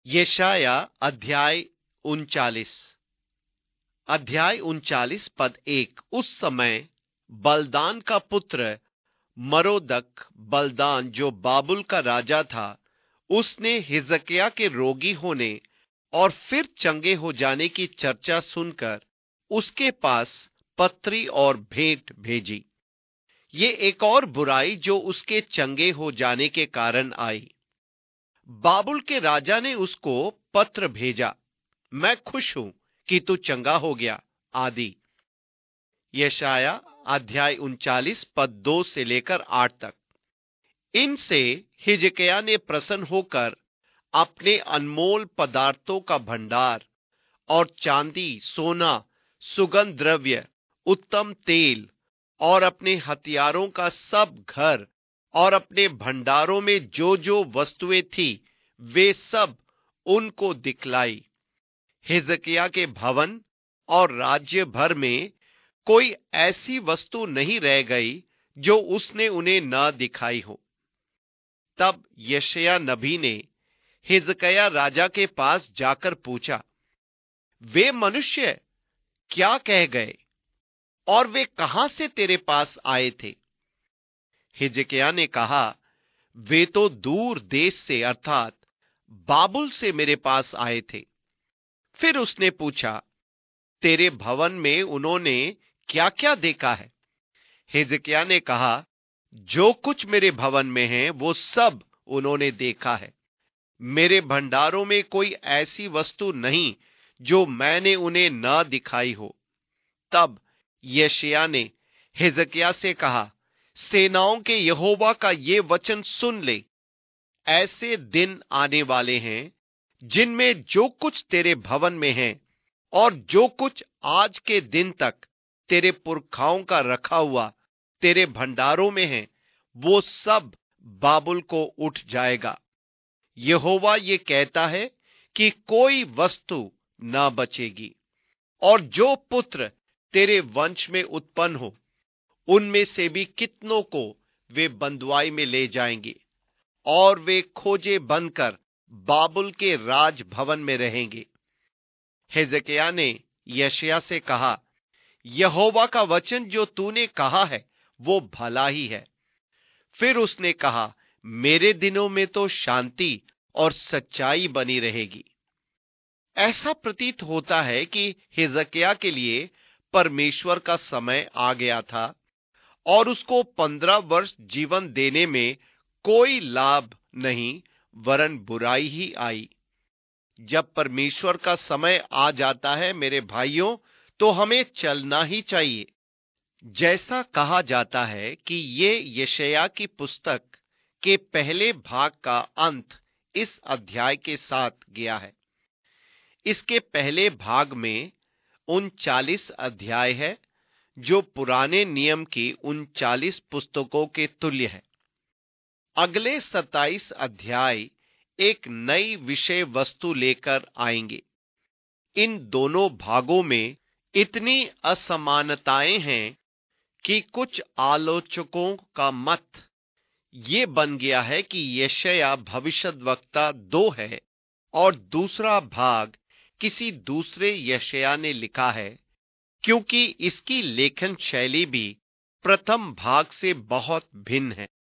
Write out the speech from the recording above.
यशाया अध्याय 39 पद 1। उस समय बलदान का पुत्र मरोदक बलदान, जो बाबुल का राजा था, उसने हिजकिय्याह के रोगी होने और फिर चंगे हो जाने की चर्चा सुनकर उसके पास पत्री और भेंट भेजी। ये एक और बुराई जो उसके चंगे हो जाने के कारण आई। बाबुल के राजा ने उसको पत्र भेजा, मैं खुश हूं कि तू चंगा हो गया आदि। यशाया अध्याय 39 पद 2 से लेकर 8 तक। इनसे हिजकिय्याह ने प्रसन्न होकर अपने अनमोल पदार्थों का भंडार और चांदी, सोना, सुगंध द्रव्य, उत्तम तेल और अपने हथियारों का सब घर और अपने भंडारों में जो जो वस्तुएं थी वे सब उनको दिखलाई। हिजकिय्याह के भवन और राज्य भर में कोई ऐसी वस्तु नहीं रह गई जो उसने उन्हें न दिखाई हो। तब यशायाह नबी ने हिजकिय्याह राजा के पास जाकर पूछा, वे मनुष्य क्या कह गए और वे कहां से तेरे पास आए थे? हिजकिय्याह ने कहा, वे तो दूर देश से अर्थात बाबुल से मेरे पास आए थे। फिर उसने पूछा, तेरे भवन में उन्होंने क्या क्या देखा है? हिजकिय्याह ने कहा, जो कुछ मेरे भवन में है वो सब उन्होंने देखा है। मेरे भंडारों में कोई ऐसी वस्तु नहीं जो मैंने उन्हें न दिखाई हो। तब यशायाह ने हिजकिय्याह से कहा, सेनाओं के यहोवा का ये वचन सुन ले। ऐसे दिन आने वाले हैं जिनमें जो कुछ तेरे भवन में है और जो कुछ आज के दिन तक तेरे पुरखाओं का रखा हुआ तेरे भंडारों में है, वो सब बाबुल को उठ जाएगा। यहोवा ये कहता है कि कोई वस्तु न बचेगी, और जो पुत्र तेरे वंश में उत्पन्न हो उनमें से भी कितनों को वे बंधुआई में ले जाएंगे, और वे खोजे बनकर बाबुल के राज भवन में रहेंगे। हिजकिय्याह ने यशायाह से कहा, यहोवा का वचन जो तूने कहा है वो भला ही है। फिर उसने कहा, मेरे दिनों में तो शांति और सच्चाई बनी रहेगी। ऐसा प्रतीत होता है कि हिजकिय्याह के लिए परमेश्वर का समय आ गया था और उसको 15 वर्ष जीवन देने में कोई लाभ नहीं वरन बुराई ही आई। जब परमेश्वर का समय आ जाता है मेरे भाइयों, तो हमें चलना ही चाहिए। जैसा कहा जाता है कि ये यशायाह की पुस्तक के पहले भाग का अंत इस अध्याय के साथ गया है। इसके पहले भाग में 39 अध्याय है जो पुराने नियम की 39 पुस्तकों के तुल्य है। अगले 27 अध्याय एक नई विषय वस्तु लेकर आएंगे। इन दोनों भागों में इतनी असमानताएं हैं कि कुछ आलोचकों का मत ये बन गया है कि यशायाह भविष्यद्वक्ता 2 है और दूसरा भाग किसी दूसरे यशायाह ने लिखा है, क्योंकि इसकी लेखन शैली भी प्रथम भाग से बहुत भिन्न है।